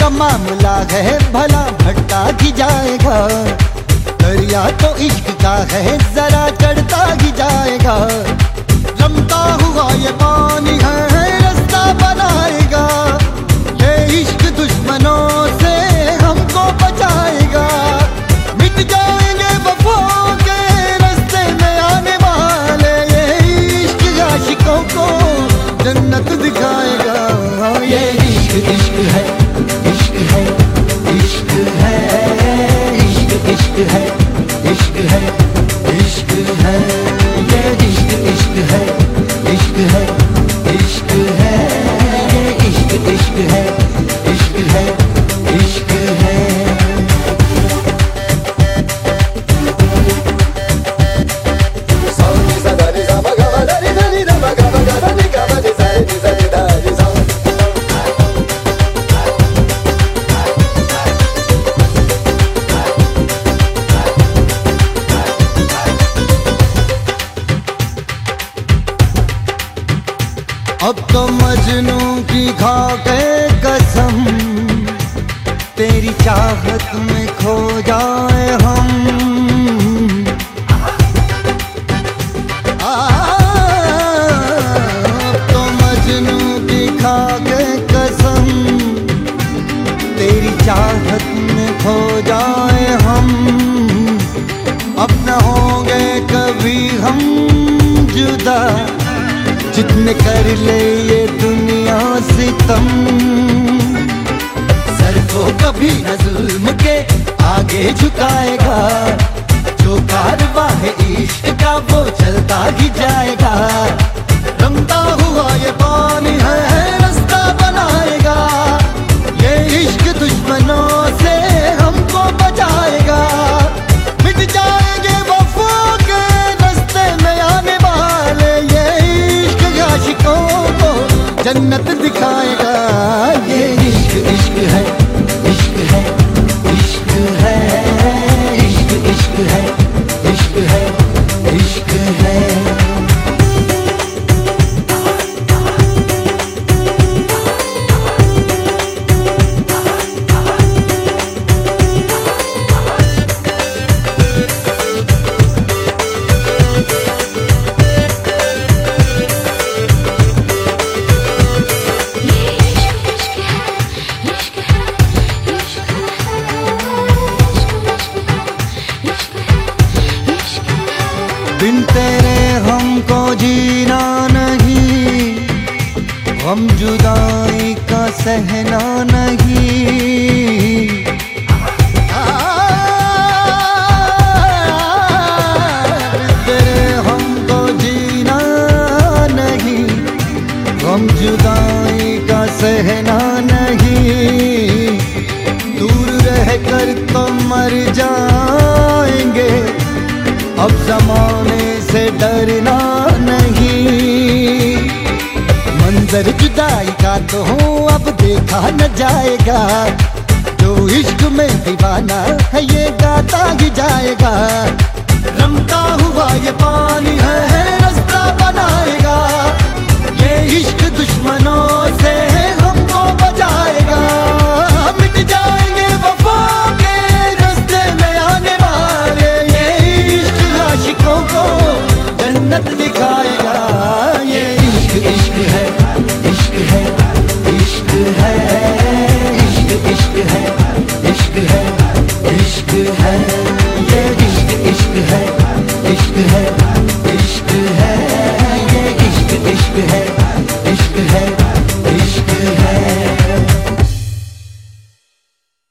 का मामला है भला भटका ही जाएगा, दरिया तो इश्क का है जरा चढ़ता ही जाएगा। रमता हुआ ये पानी है रास्ता बनाएगा, ये इश्क दुश्मनों से हमको बचाएगा। मिट जाएंगे वफाओं के रास्ते में आने वाले, ये इश्क आशिकों को जन्नत दिखाएगा। ये इश्क इश्क है, इश्क है, इश्क है, इश्क इश्क है, इश्क है, इश्क है, ये इश्क इश्क है, इश्क है, इश्क है, ये इश्क इश्क है, इश्क है, इश्क है। अब तो मजनू की खा के कसम, तेरी चाहत में खो जाए हम। अब तो मजनू की खा के कसम, तेरी चाहत में खो जाए हम। अब न होंगे कभी हम जुदा, जितने कर ले ये दुनिया सितम। सर को कभी न जुल्म के आगे झुकाएगा, जो कारवां है इश्क का वो चलता ही जाएगा। रमता हुआ ये पानी है रास्ता बनाएगा, ये इश्क दुश्मनों से हमको बचाएगा। मिट जाएंगे वफा के रास्ते में आने वाले, ये आशिकों को जन्नत दिखाएगा। ये इश्क इश्क है, इश्क है, इश्क है, इश्क इश्क है, इश्क है, इश्क है। बिन तेरे हमको जीना नहीं, गम जुदाई का सहना नहीं। बिन तेरे हमको जीना नहीं, गम जुदाई का सहना नहीं। दूर रहकर तो मर जाएंगे, अब जमाने से डरना नहीं। मंजर जुदाई का तो अब देखा न जाएगा, जो इश्क में दीवाना है ये गाता ही जाएगा। रमता हुआ ये पानी है रास्ता बनाएगा, ये इश्क दुश्मनों से हमको बचाएगा। मिट जाएंगे वफा के रास्ते में आने वाले, ये इश्क आशिकों को जन्नत दिखाएगा। ये इश्क इश्क है, इश्क है, इश्क है, इश्क इश्क है, इश्क है, इश्क है।